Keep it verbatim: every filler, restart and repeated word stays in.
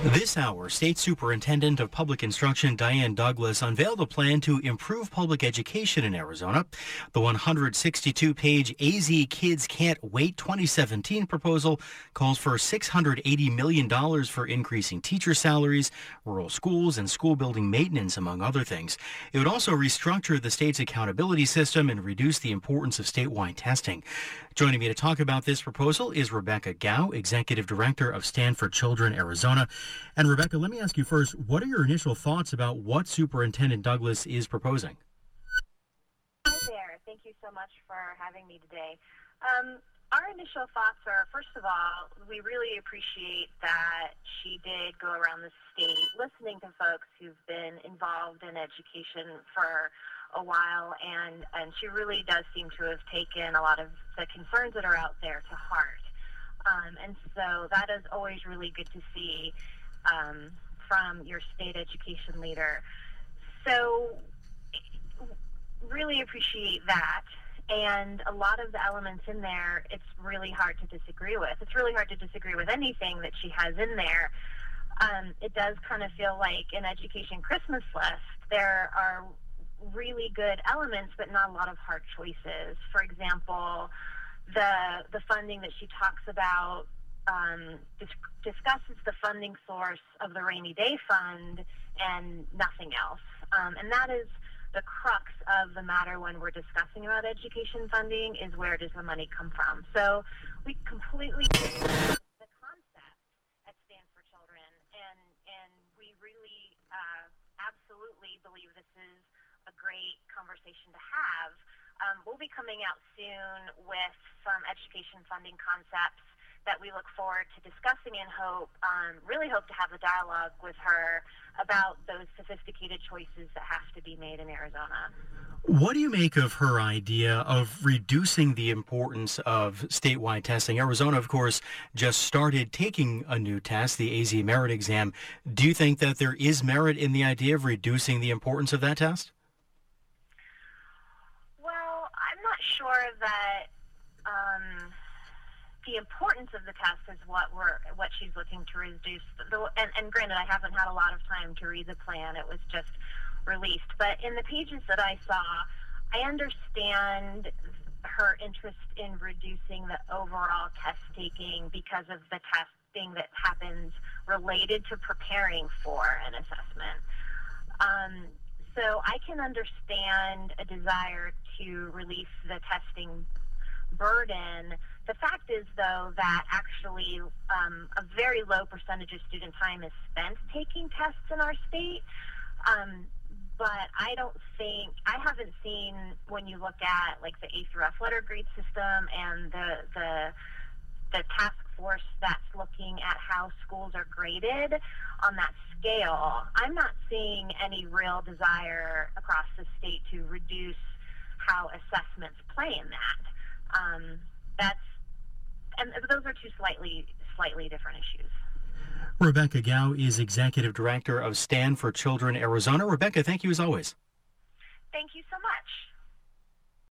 This hour, State Superintendent of Public Instruction Diane Douglas unveiled a plan to improve public education in Arizona. The one hundred sixty-two page A Z Kids Can't Wait twenty seventeen proposal calls for six hundred eighty million dollars for increasing teacher salaries, rural schools, and school building maintenance, among other things. It would also restructure the state's accountability system and reduce the importance of statewide testing. Joining me to talk about this proposal is Rebecca Gao, Executive Director of Stand for Children Arizona. And Rebecca, let me ask you first, what are your initial thoughts about what Superintendent Douglas is proposing? Hi there. Thank you so much for having me today. Um, our initial thoughts are, first of all, we really appreciate that she did go around the state listening to folks who've been involved in education for a while, and, and she really does seem to have taken a lot of the concerns that are out there to heart. Um, and so that is always really good to see um, from your state education leader. So really appreciate that. And a lot of the elements in there, it's really hard to disagree with. It's really hard to disagree with anything that she has in there. Um, it does kind of feel like an education Christmas list. There are really good elements, but not a lot of hard choices. For example, the the funding that she talks about um, dis- discusses the funding source of the rainy day fund and nothing else. Um, and that is the crux of the matter when we're discussing about education funding, is where does the money come from? So we completely disagree with the concept at Stand for Children, and, and we really uh, absolutely believe this is a great conversation to have. Um, we'll be coming out soon with some education funding concepts that we look forward to discussing and hope, um, really hope to have a dialogue with her about those sophisticated choices that have to be made in Arizona. What do you make of her idea of reducing the importance of statewide testing? Arizona, of course, just started taking a new test, the A Z Merit Exam. Do you think that there is merit in the idea of reducing the importance of that test? I'm not sure that um, the importance of the test is what we're what she's looking to reduce. The, and, and granted, I haven't had a lot of time to read the plan; it was just released. But in the pages that I saw, I understand her interest in reducing the overall test taking because of the testing that happens related to preparing for an assessment. Um, So I can understand a desire to release the testing burden. The fact is, though, that actually um, a very low percentage of student time is spent taking tests in our state. Um, but I don't think, I haven't seen, when you look at like the A through F letter grade system and the the the task force that's looking at how schools are graded on that scale, I'm not seeing any real desire across the state to reduce how assessments play in that. Um, that's, and those are two slightly, slightly different issues. Rebecca Gao is Executive Director of Stand for Children Arizona. Rebecca, thank you as always. Thank you so much.